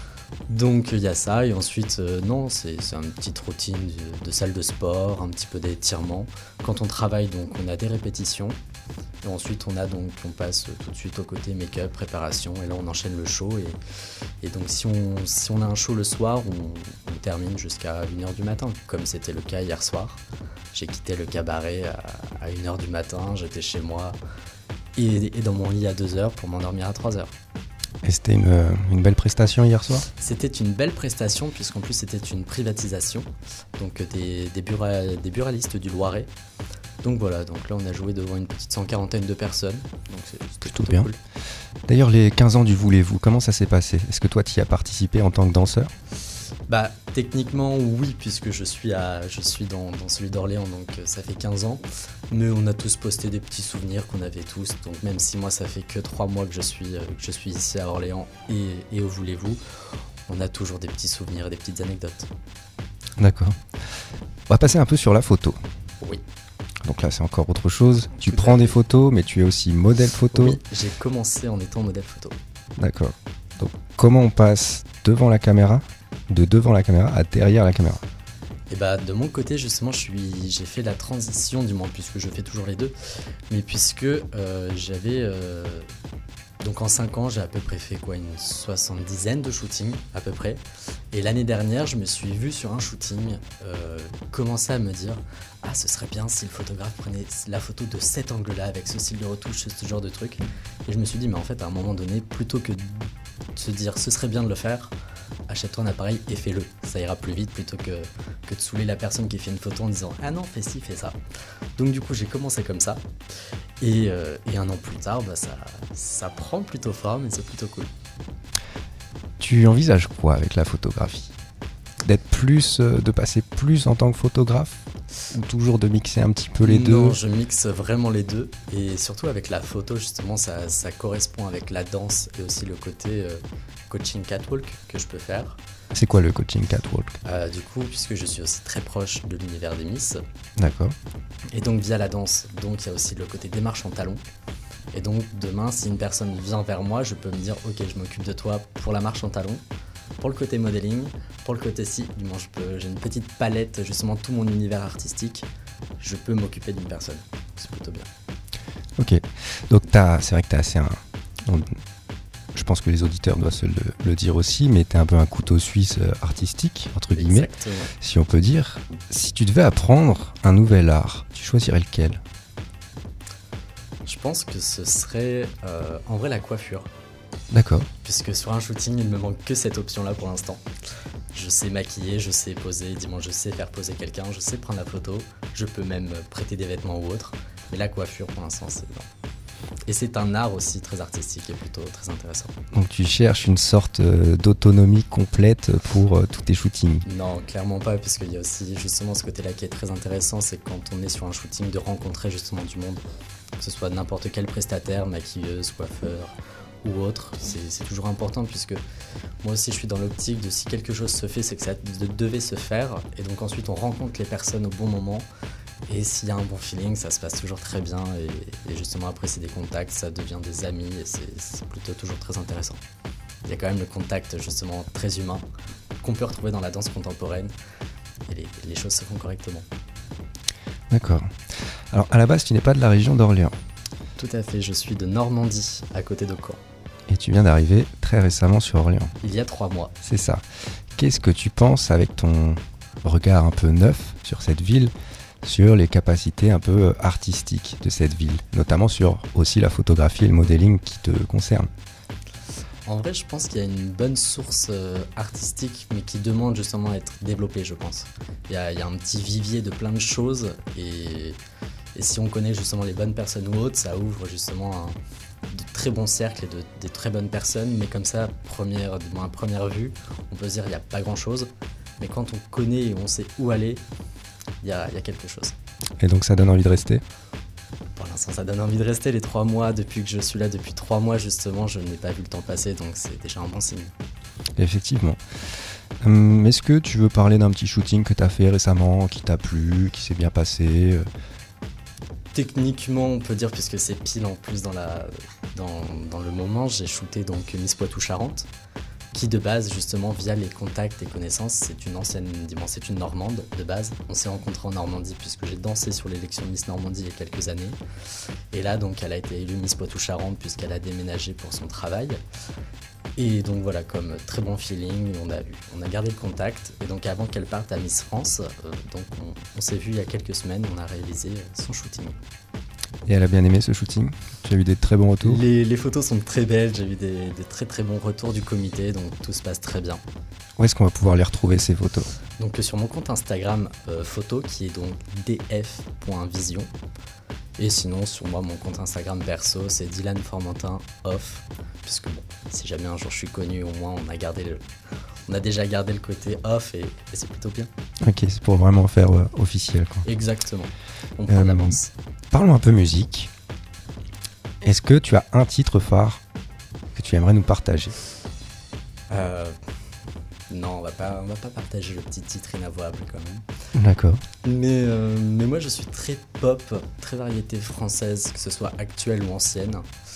Donc il y a ça, et ensuite euh, non, c'est, c'est une petite routine de, de salle de sport, un petit peu d'étirement. Quand on travaille, donc on a des répétitions, et ensuite on a donc on passe tout de suite au côté make-up, préparation, et là on enchaîne le show. Et, et donc si on, si on a un show le soir, on, on termine jusqu'à une heure du matin, comme c'était le cas hier soir. J'ai quitté le cabaret à, à une heure du matin, j'étais chez moi et, et dans mon lit à deux heures pour m'endormir à trois heures. Et c'était une, une belle prestation hier soir ? C'était une belle prestation puisqu'en plus c'était une privatisation, donc des, des, bura, des buralistes du Loiret. Donc voilà, donc là on a joué devant une petite cent quarantaine de personnes, donc c'est, c'était plutôt plutôt bien. Cool. D'ailleurs, les quinze ans du Voulez-vous, comment ça s'est passé ? Est-ce que toi tu y as participé en tant que danseur ? Bah techniquement oui, puisque je suis, à, je suis dans, dans celui d'Orléans, donc ça fait quinze ans. Mais on a tous posté des petits souvenirs qu'on avait tous, donc même si moi ça fait que trois mois que je suis, que je suis ici à Orléans et, et au Voulez-vous, on a toujours des petits souvenirs et des petites anecdotes. D'accord. On va passer un peu sur la photo. Oui. Donc là c'est encore autre chose. Tu prends des photos, mais tu es aussi modèle photo. Oui, j'ai commencé en étant modèle photo. D'accord. Donc comment on passe devant la caméra, de devant la caméra à derrière la caméra ? Et bah de mon côté justement je suis, j'ai fait la transition du moins puisque je fais toujours les deux, mais puisque euh, j'avais euh, donc en cinq ans j'ai à peu près fait quoi une soixante-dizaine de shootings à peu près, et l'année dernière je me suis vu sur un shooting euh, commencer à me dire ah ce serait bien si le photographe prenait la photo de cet angle là avec ce style de retouche, ce genre de truc, et je me suis dit mais en fait à un moment donné plutôt que de se dire ce serait bien de le faire, achète-toi un appareil et fais-le, ça ira plus vite plutôt que, que de saouler la personne qui fait une photo en disant ah non fais ci, fais ça. Donc du coup j'ai commencé comme ça et, euh, et un an plus tard bah, ça, ça prend plutôt forme et c'est plutôt cool. Tu envisages quoi avec la photographie ? D'être plus, euh, de passer plus en tant que photographe ou toujours de mixer un petit peu les deux ? Non, je mixe vraiment les deux et surtout avec la photo justement ça, ça correspond avec la danse et aussi le côté euh, coaching catwalk que je peux faire. C'est quoi le coaching catwalk ? euh, Du coup, puisque je suis aussi très proche de l'univers des Miss. D'accord. Et donc via la danse, donc il y a aussi le côté démarche en talons. Et donc demain, si une personne vient vers moi, je peux me dire ok, je m'occupe de toi pour la marche en talons, pour le côté modeling, pour le côté si, du moins je peux, j'ai une petite palette, justement tout mon univers artistique, je peux m'occuper d'une personne. C'est plutôt bien. Ok, donc t'as, c'est vrai que t'es assez un... On, je pense que les auditeurs doivent se le, le dire aussi, mais t'es un peu un couteau suisse euh, artistique, entre guillemets, exactement, si on peut dire. Si tu devais apprendre un nouvel art, tu choisirais lequel ? Je pense que ce serait euh, en vrai la coiffure. D'accord. Puisque sur un shooting, il ne me manque que cette option-là pour l'instant. Je sais maquiller, je sais poser, dis-moi, je sais faire poser quelqu'un, je sais prendre la photo, je peux même prêter des vêtements ou autre. Mais la coiffure, pour l'instant, c'est non. Et c'est un art aussi très artistique et plutôt très intéressant. Donc tu cherches une sorte euh, d'autonomie complète pour euh, tous tes shootings ? Non, clairement pas, puisqu'il y a aussi justement ce côté-là qui est très intéressant, c'est quand on est sur un shooting de rencontrer justement du monde. Que ce soit n'importe quel prestataire, maquilleuse, coiffeur ou autre, c'est, c'est toujours important puisque moi aussi je suis dans l'optique de si quelque chose se fait, c'est que ça devait se faire, et donc ensuite on rencontre les personnes au bon moment. Et s'il y a un bon feeling, ça se passe toujours très bien. Et, et justement, après, c'est des contacts, ça devient des amis. Et c'est, c'est plutôt toujours très intéressant. Il y a quand même le contact, justement, très humain qu'on peut retrouver dans la danse contemporaine. Et les, les choses se font correctement. D'accord. Alors, à la base, tu n'es pas de la région d'Orléans ? Tout à fait. Je suis de Normandie, à côté de Caen. Et tu viens d'arriver très récemment sur Orléans ? Il y a trois mois. C'est ça. Qu'est-ce que tu penses, avec ton regard un peu neuf sur cette ville, sur les capacités un peu artistiques de cette ville, notamment sur aussi la photographie et le modeling qui te concernent? En vrai, je pense qu'il y a une bonne source euh, artistique, mais qui demande justement à être développée, je pense. Il y a, il y a un petit vivier de plein de choses, et, et si on connaît justement les bonnes personnes ou autres, ça ouvre justement un, de très bons cercles et de, des très bonnes personnes, mais comme ça, première, du moins à première vue, on peut se dire qu'il n'y a pas grand-chose, mais quand on connaît et on sait où aller, il y a, il y a quelque chose. Et donc ça donne envie de rester ? Pour l'instant, ça donne envie de rester. Les trois mois, depuis que je suis là, depuis trois mois justement, je n'ai pas vu le temps passer, donc c'est déjà un bon signe. Effectivement. Hum, est-ce que tu veux parler d'un petit shooting que tu as fait récemment, qui t'a plu, qui s'est bien passé ? techniquement, on peut dire, puisque c'est pile en plus dans, la, dans, dans le moment, j'ai shooté donc Miss Poitou-Charentes, qui de base, justement, via les contacts et connaissances, c'est une ancienne, dis-moi, c'est une Normande de base. On s'est rencontrés en Normandie puisque j'ai dansé sur l'élection Miss Normandie il y a quelques années. Et là, donc, elle a été élue Miss Poitou-Charentes puisqu'elle a déménagé pour son travail. Et donc voilà, comme très bon feeling, on a, on a gardé le contact. Et donc avant qu'elle parte à Miss France, euh, donc on, on s'est vu il y a quelques semaines, on a réalisé son shooting. Et elle a bien aimé ce shooting? Tu as eu des très bons retours? les, les photos sont très belles, j'ai eu des, des très très bons retours du comité, donc tout se passe très bien. Où est-ce qu'on va pouvoir les retrouver, ces photos? Donc sur mon compte Instagram euh, photo, qui est donc d f point vision. Et sinon, sur moi, mon compte Instagram perso, c'est Dylan Formentin Off. Puisque bon, si jamais un jour je suis connu, au moins on a gardé le, on a déjà gardé le côté off et, et c'est plutôt bien. Ok, c'est pour vraiment faire euh, officiel, quoi. Exactement. On prend euh, l'avance. Parlons un peu musique. Est-ce que tu as un titre phare que tu aimerais nous partager? euh, Non, on va pas, on va pas partager le petit titre inavouable quand même. D'accord. Mais, euh, mais moi je suis très pop, très variété française, que ce soit actuelle ou ancienne.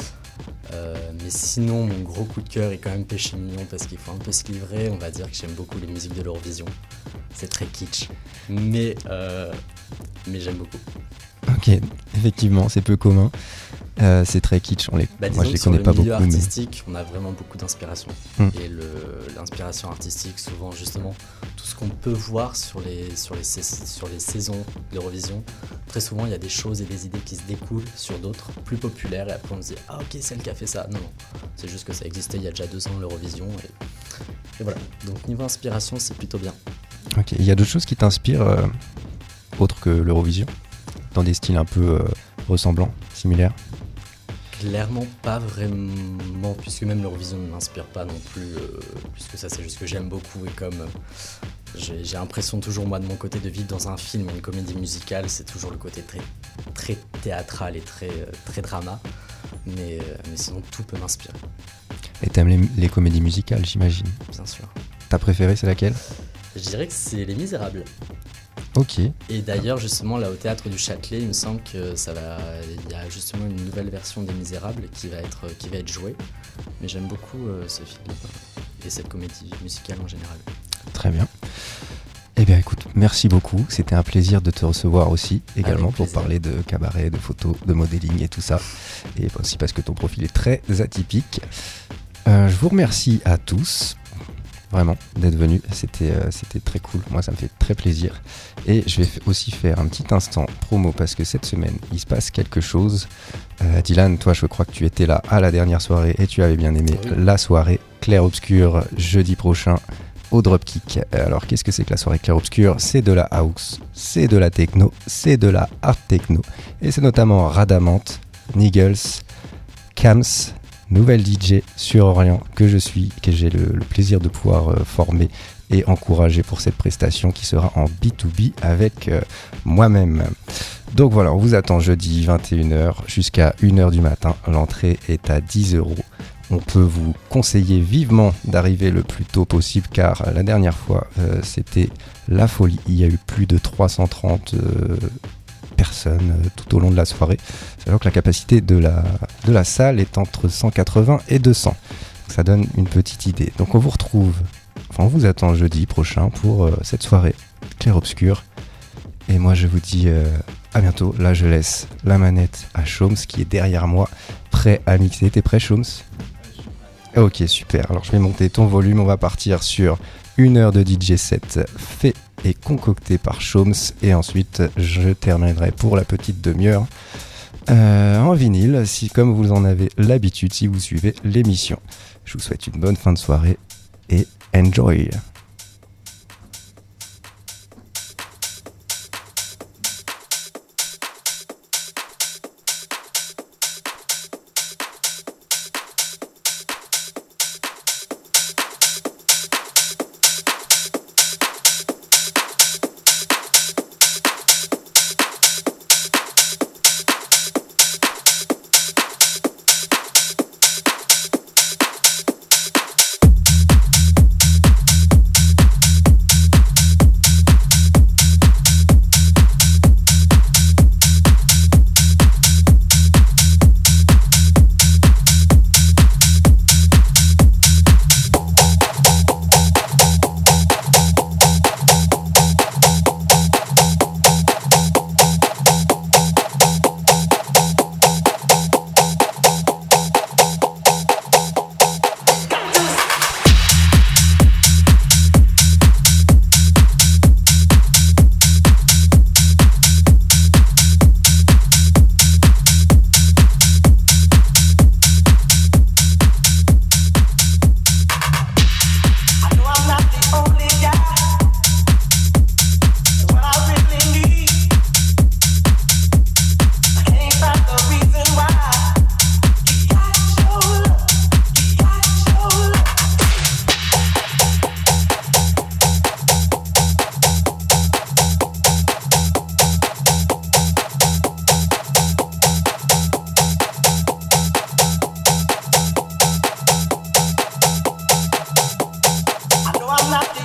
Euh, mais sinon, mon gros coup de cœur est quand même Péché Mignon parce qu'il faut un peu se livrer. On va dire que j'aime beaucoup les musiques de l'Eurovision. C'est très kitsch, mais, euh, mais j'aime beaucoup. Ok, effectivement, c'est peu commun. Euh, c'est très kitsch, on les... bah, moi je les connais pas beaucoup. Sur le milieu artistique, mais... on a vraiment beaucoup d'inspiration. Mm. Et le, l'inspiration artistique, souvent justement, tout ce qu'on peut voir sur les, sur les, sur les saisons d'Eurovision, très souvent il y a des choses et des idées qui se découlent sur d'autres plus populaires, et après on se dit ah ok, c'est elle qui a fait ça. Non, non, c'est juste que ça existait il y a déjà deux ans l'Eurovision. Et, et voilà, donc niveau inspiration, c'est plutôt bien. Ok, il y a d'autres choses qui t'inspirent euh, autres que l'Eurovision, dans des styles un peu euh, ressemblants, similaires? Clairement pas vraiment, puisque même l'Eurovision ne m'inspire pas non plus, euh, puisque ça c'est juste que j'aime beaucoup et comme euh, j'ai, j'ai l'impression toujours moi de mon côté de vivre dans un film, une comédie musicale, c'est toujours le côté très, très théâtral et très, euh, très drama, mais, euh, mais sinon tout peut m'inspirer. Et t'aimes les, les comédies musicales, j'imagine? Bien sûr. Ta préférée, c'est laquelle? Je dirais que c'est Les Misérables. Ok. Et d'ailleurs, justement, là au Théâtre du Châtelet, il me semble que ça va, il y a justement une nouvelle version des Misérables qui va être, qui va être jouée. Mais j'aime beaucoup euh, ce film et cette comédie musicale en général. Très bien. Eh bien, écoute, merci beaucoup. C'était un plaisir de te recevoir aussi, également pour parler de cabaret, de photos, de modeling et tout ça. Et aussi parce que ton profil est très atypique. Euh, je vous remercie à tous. Vraiment, d'être venu, c'était, euh, c'était très cool, moi ça me fait très plaisir. Et je vais f- aussi faire un petit instant promo parce que cette semaine, il se passe quelque chose. Euh, Dylan, toi je crois que tu étais là à la dernière soirée et tu avais bien aimé oui. la soirée Clair-Obscur jeudi prochain au Dropkick. Alors qu'est-ce que c'est que la soirée Clair-Obscur? C'est de la house, c'est de la techno, c'est de la hard techno. Et c'est notamment Radamante, Niggles, Kams, nouvelle D J sur Orléans que je suis, que j'ai le, le plaisir de pouvoir euh, former et encourager pour cette prestation qui sera en B deux B avec euh, moi-même. Donc voilà, on vous attend jeudi vingt et une heures jusqu'à une heure du matin. L'entrée est à dix euros. On peut vous conseiller vivement d'arriver le plus tôt possible car la dernière fois euh, c'était la folie. Il y a eu plus de trois cent trente euh, personnes euh, tout au long de la soirée. Alors que la capacité de la, de la salle est entre cent quatre-vingts et deux cents. Ça donne une petite idée. Donc on vous retrouve, enfin on vous attend jeudi prochain pour euh, cette soirée Clair-Obscur. Et moi je vous dis euh, à bientôt. Là je laisse la manette à Shoms qui est derrière moi, prêt à mixer. T'es prêt Shoms? Ok, super. Alors je vais monter ton volume. On va partir sur une heure de D J set fait et concocté par Shoms. Et ensuite je terminerai pour la petite demi-heure Euh, en vinyle, si comme vous en avez l'habitude, si vous suivez l'émission. Je vous souhaite une bonne fin de soirée et enjoy!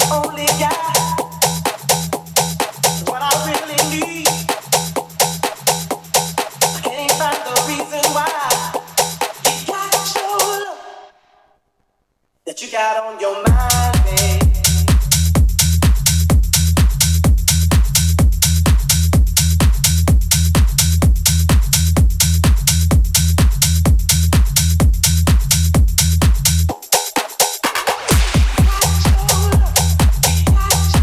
Got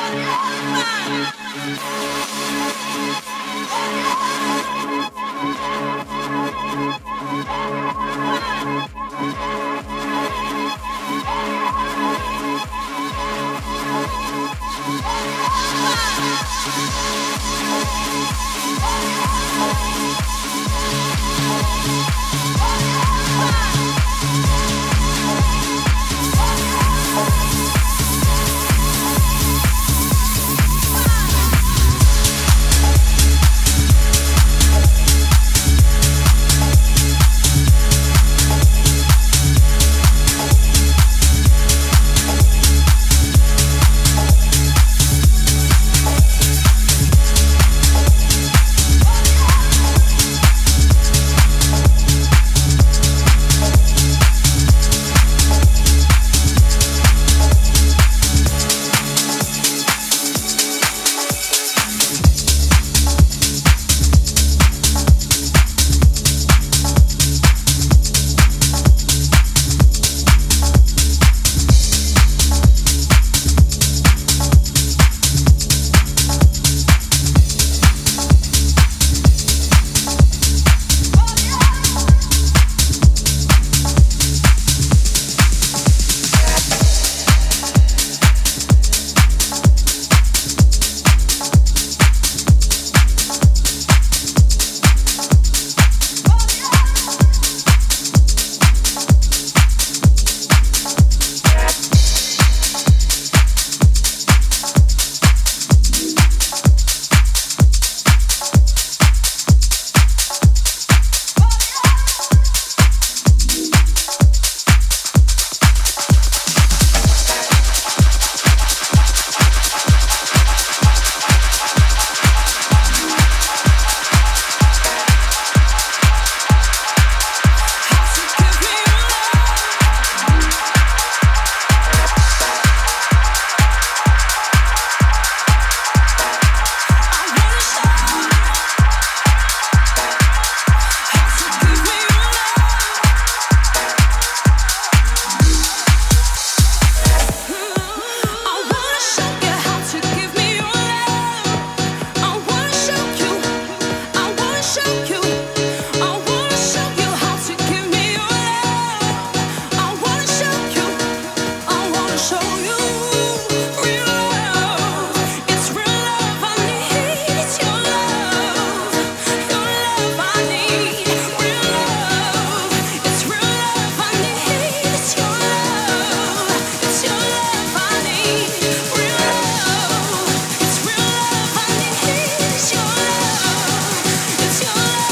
It's your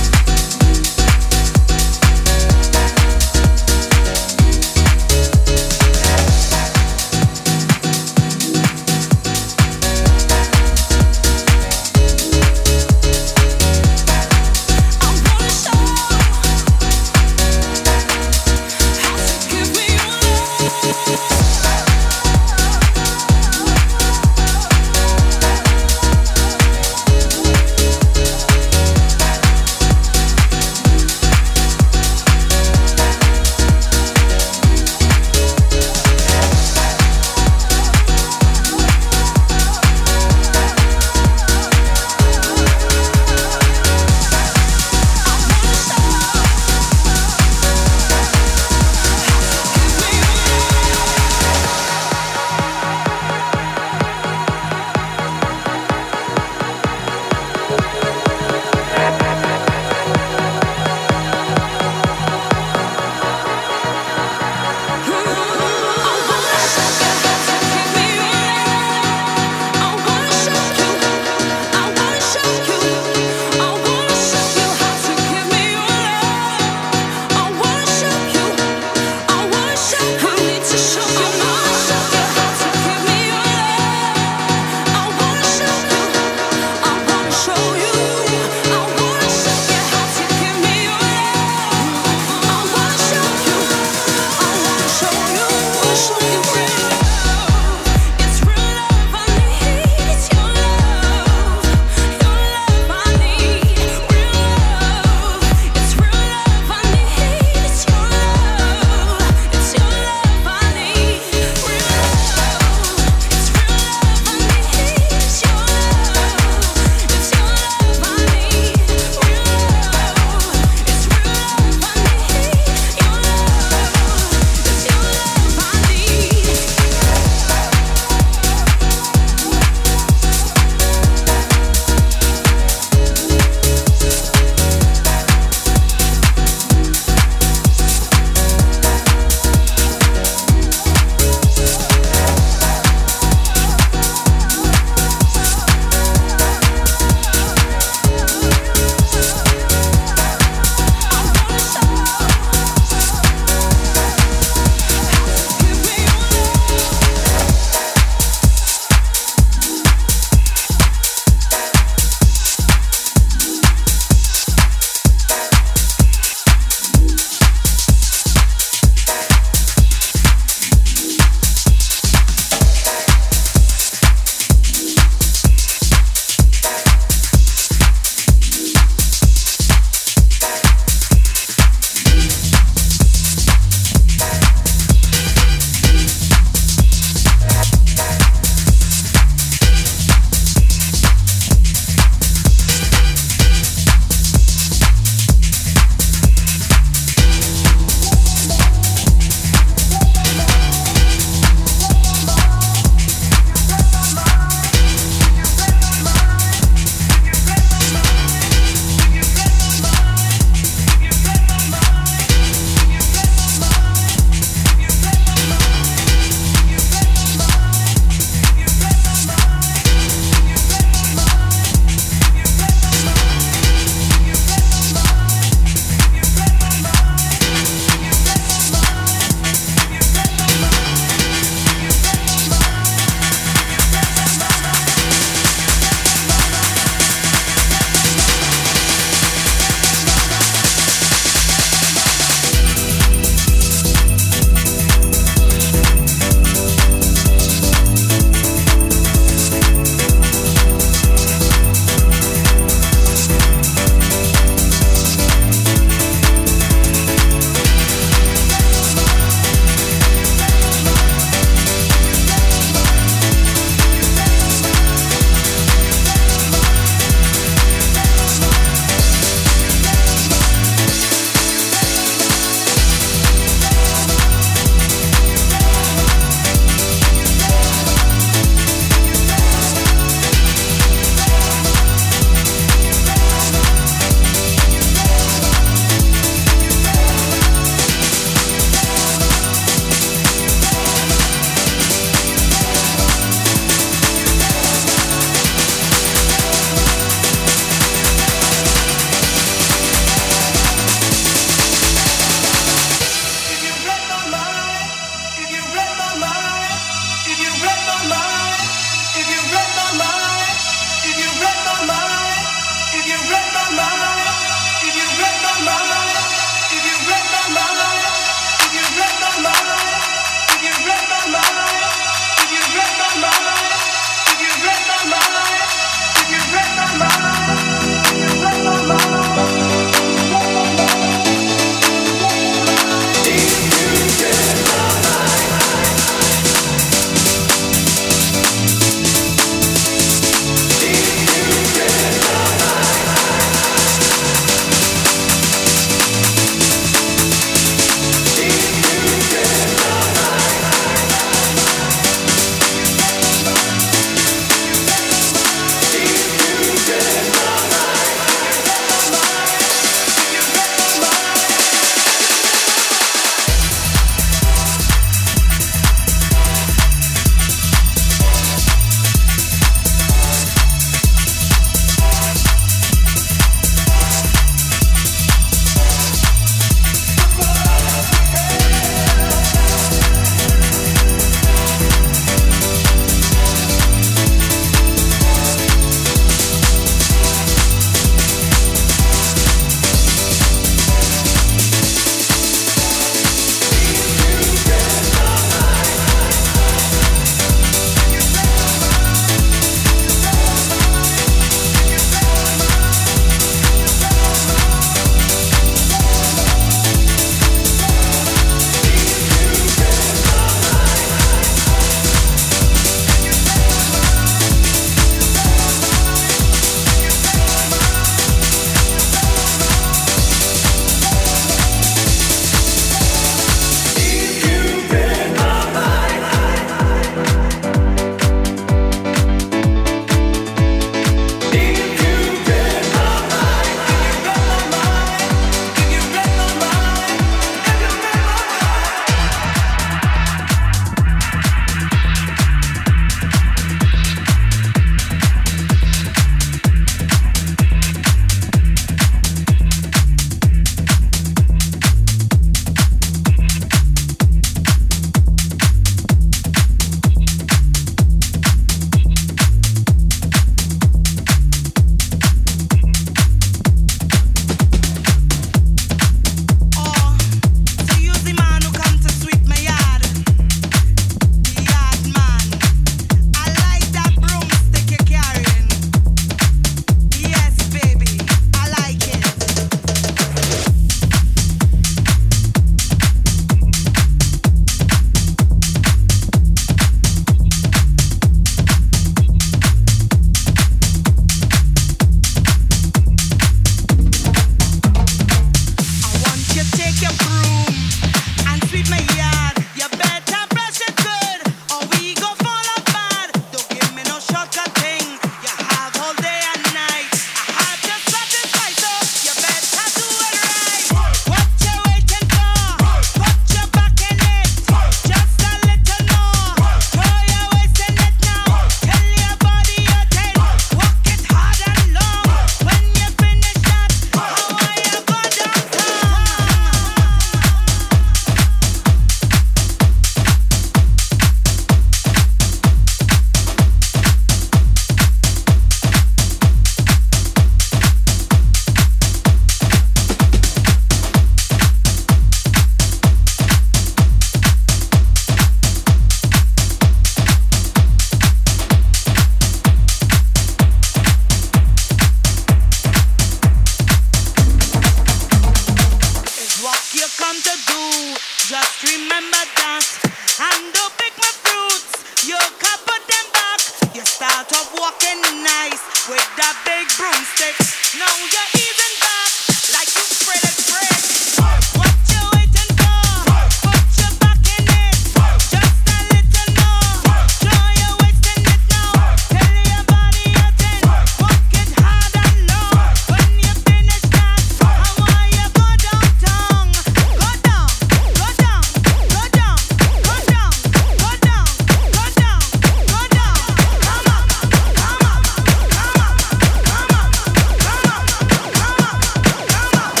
broomstick. Now you're easing back like you spread it bread. What you waiting for? Put your back in it. Just a little more. Show you wasting it now. Tell your body you're ten. Work it hard and long. When you finish that, I want you go downtown. Go down, go down, go down, go down, go down, go down, go down. Come on, come on, come on, come on, come on, come on, come on,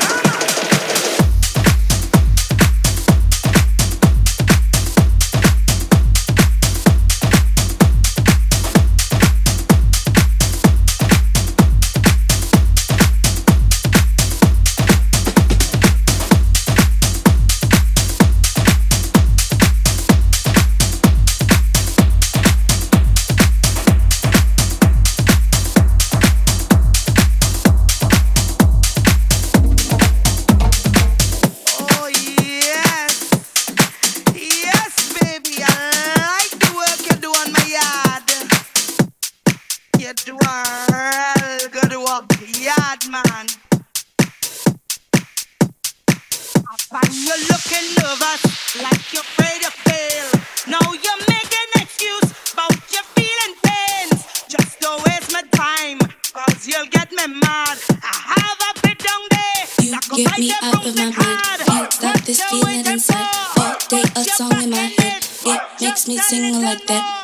oh yes, yes, baby, I like the work you do on my yard. You do all good work, yard man. I find you looking nervous, like you're afraid to fail. Now you're making excuse about your feeling pains. Just don't waste my time, cause you'll get me mad. I have a bit down there. You get me out of my mind. Can't stop this feeling inside. All day a song in my head. It makes me sing like that.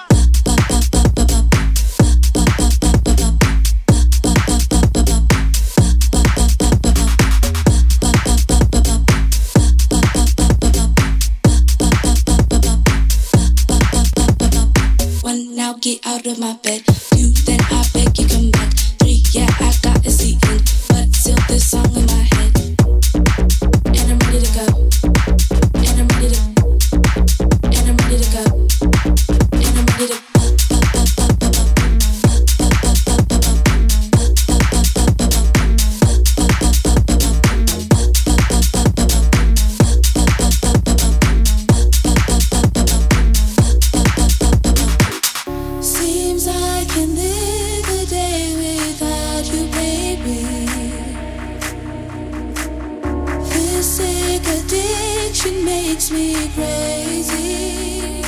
One, now get out of my bed. Two, then I beg you come back. Three, yeah, I got a seat in, but still this song in my head. And I'm ready to go. And I'm ready to. And I'm ready to go. And I'm ready to. Seems I can live a day without you, baby. Physic addiction makes me crazy.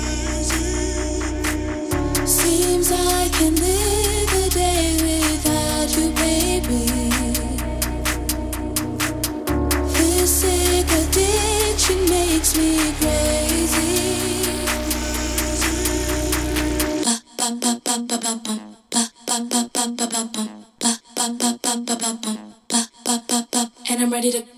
Seems I can live a day without you, baby. Physic addiction makes me crazy. And I'm ready to.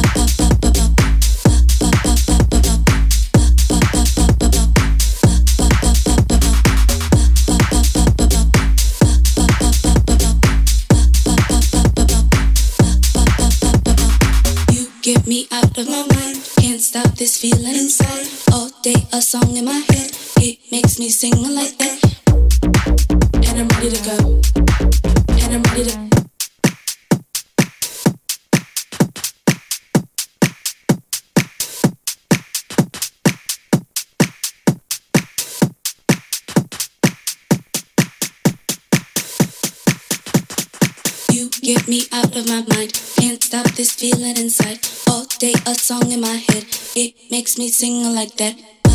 You get me out of my mind. Can't stop this feeling inside. All day a song in my head. It makes me sing like that. And I'm ready to go. And I'm ready to. You get me out of my mind. Can't stop this feeling inside. All day a song in my head. It makes me sing like that.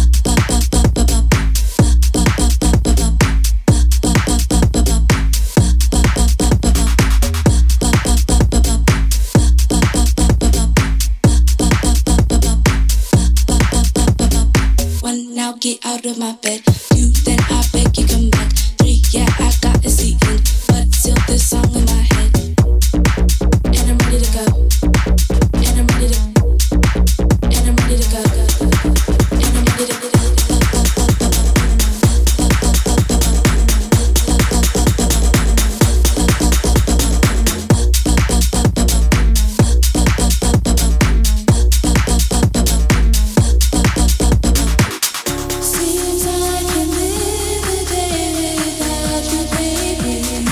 One, now get out of my bed. Two, then I beg you come back. Three, yeah, I got a seat in, but still this song in my head. And I'm ready to go. And I'm ready to. And I'm ready to go. And I'm ready to go. Seems I can live a day without you, baby.